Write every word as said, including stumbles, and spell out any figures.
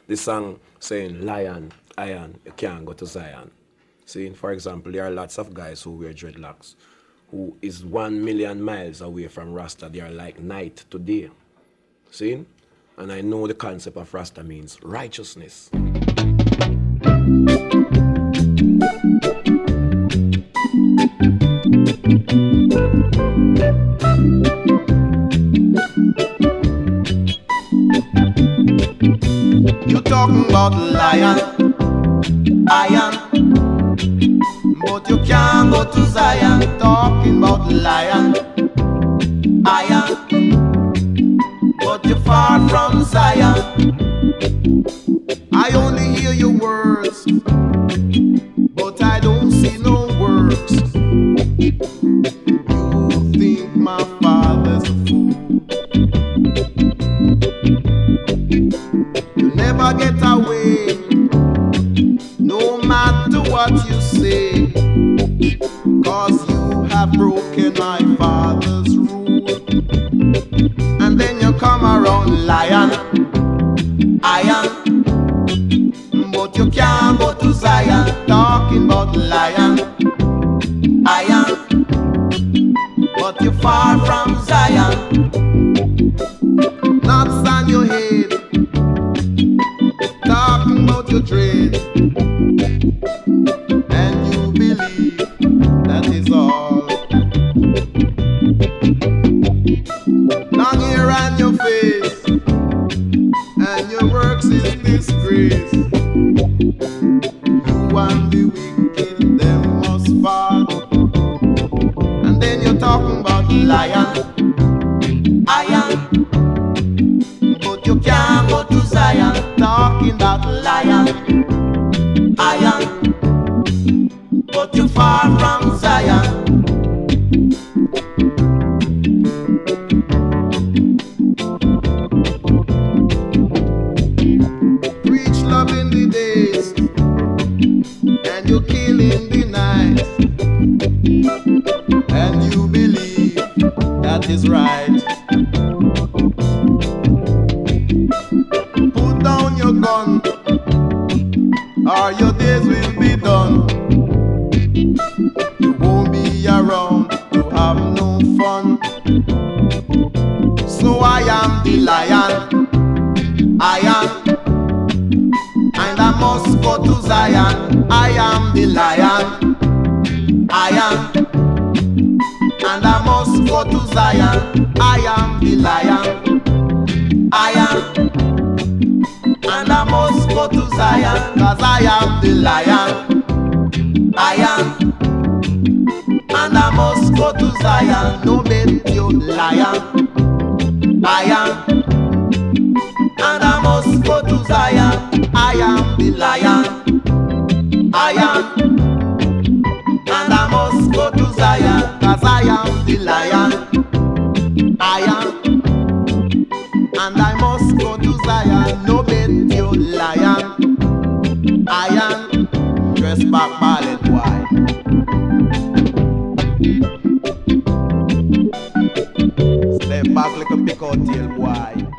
the song saying lion, iron, you can't go to Zion. See, for example, there are lots of guys who wear dreadlocks who is one million miles away from Rasta. They are like night to day. See? And I know the concept of Rasta means righteousness. You're talking about lion, iron, but you can't go to Zion. Talking about lion, iron, but you're far from Zion. I only hear your words, but I don't see no works. You think my father's a fool. You never get away, no matter what you say, 'cause you have broken my father's rule. And then you come around lion, iron, but you can't go to Zion. Talking about lion, iron, but you're far from Zion. Knots on your head, talking about your trade, and you believe that is all. Long hair on your face, and your works in disgrace. You and the wicked, them must fall. And then you're talking about lion, iron, but you can't go to Zion. Talking about lion, iron, but you're far from Zion. Preach love in the days, and you kill in the night, and you believe that is right. Put down your gun, or your days will be done. You won't be around to have no fun. So I am the lion, iron, and I must go to Zion. I am the lion, iron, and I must go to Zion. I am the lion, iron, and I must go to Zion. 'Cause I am the lion, iron, and I must go to Zion. No bet you lion, iron, and I must go to Zion. I am the lion, iron, and I must go to Zion. 'Cause I am the lion, iron, and I must go to Zion. No bet you lion, iron, dress back ballet boy. Step back like a pick out tail boy.